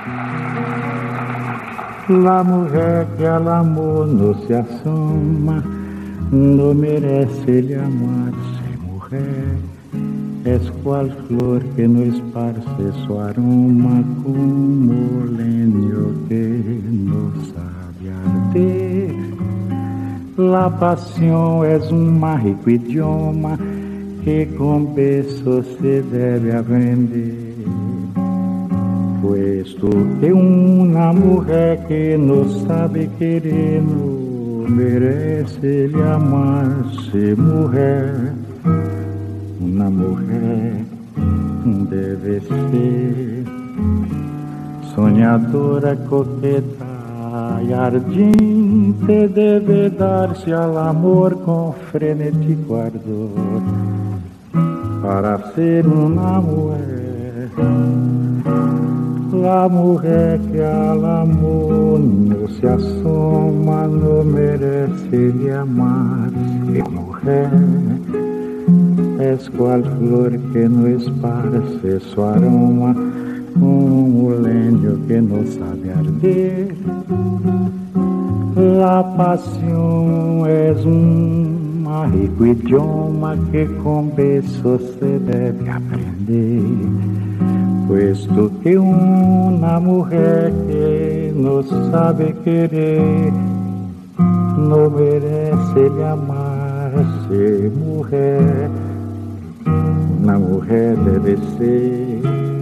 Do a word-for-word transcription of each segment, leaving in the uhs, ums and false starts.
La mujer que al amor no se asoma, no merece el amarse, mujer. Es cual flor que no esparce su aroma, como leño que no sabe arder. La pasión es un mágico idioma que con besos se debe aprender. Puesto que una mujer que no sabe querer no merece llamarse mujer. Una mujer debe ser soñadora, coqueta y ardiente, debe darse al amor con frenético ardor para ser una mujer. La mujer que al amor no se asoma, no merece llamarse mujer. Es cual flor que no esparce su aroma, como leño que no sabe arder. La pasión es un mágico idioma que con besos se debe aprender. Puesto que una mujer que no sabe querer no merece llamarse mujer. Una mujer debe ser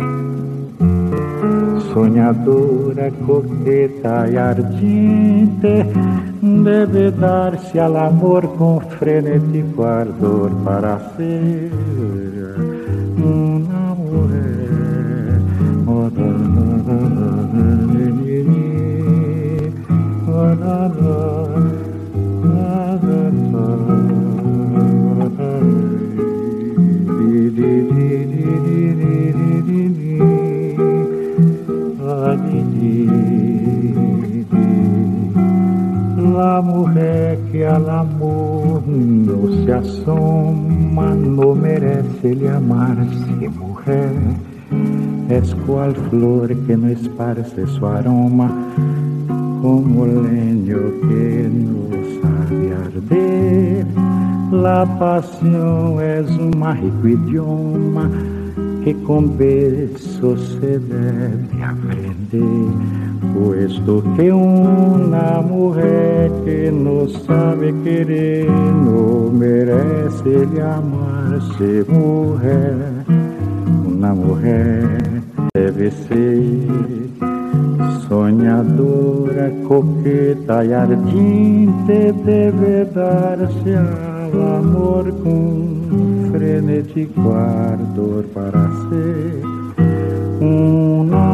soñadora, coqueta y ardiente, debe darse al amor con frenético ardor para ser una mujer. La mujer que al amor no se asoma, no merece llamarse mujer. Es cual flor que no esparce su aroma, como leño que no sabe arder. La pasión es un mágico idioma que con besos se debe aprender. Puesto que una mujer que no sabe querer no merece llamarse mujer. Una mujer debe ser soñadora, coqueta y ardiente, debe darse al amor con frenético ardor para ser una